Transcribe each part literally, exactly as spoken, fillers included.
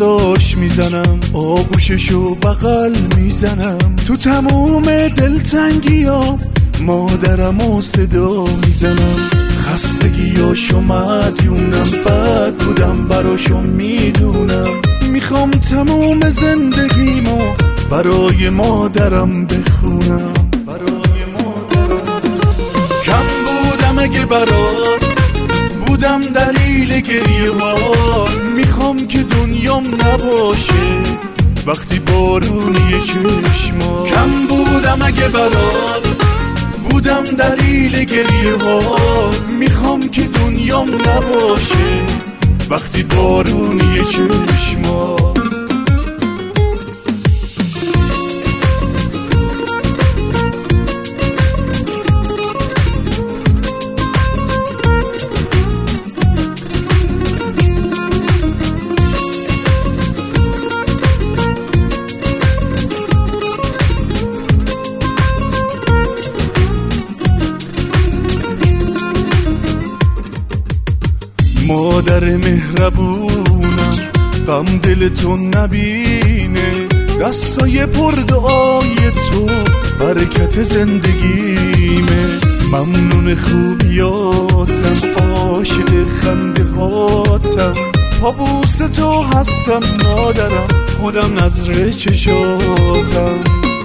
دستاش میزنم، آغوششو بغل میزنم، تو تموم دلتنگیام مادرمو صدا میزنم. خستگیاشو مدیونم، بد بودم براشو میدونم، میخوام تموم زندگیمو برای مادرم بخونم، برای مادرم. کم بودم اگه برات بودم دلیل گریه هات، میخوام که دنیام نباشه وقتی بارونی چشما. کم بودم اگه برات بودم دلیل گریه هات، میخوام که دنیام نباشه وقتی بارونی چشما. مادر مهربونم غم دلتو نبینه، دستای پر دعای تو برکت زندگیمه. ممنون خوبیاتم، عاشق خنده هاتم، پابوس تو هستم مادرم، خودم نظر چشاتم.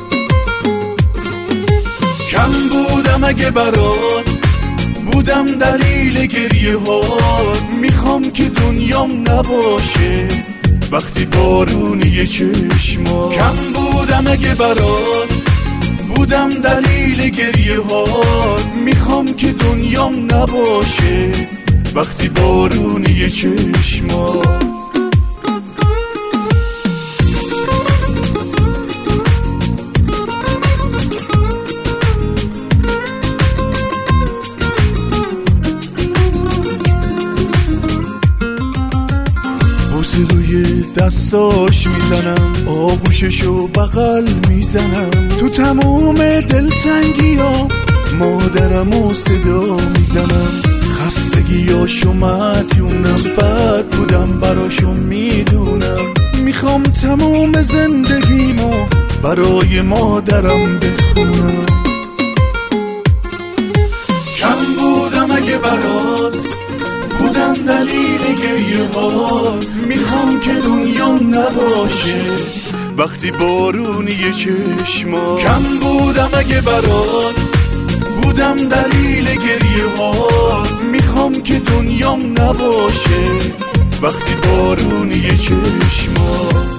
کم بودم اگه برات بودم دلیل گریه هات، میخوام که دنیام نباشه وقتی بارونی چشما. کم بودم اگه برات بودم دلیل گریه هات، میخوام که دنیام نباشه وقتی بارونی چشما. روی دستاش میزنم، آغوششو بغل میزنم، تو تموم دلتنگیام مادرمو صدا میزنم. خستگیاشو مدیونم، بد بودم براشو میدونم، میخوام تموم زندگیمو برای مادرم بخونم. کم بودم اگه برات بودم دلیل گریه هات، میخوام که دنیام نباشه وقتی بارونی چشما. کم بودم اگه برات بودم دلیل گریه هات، میخوام که دنیام نباشه وقتی بارونی چشما.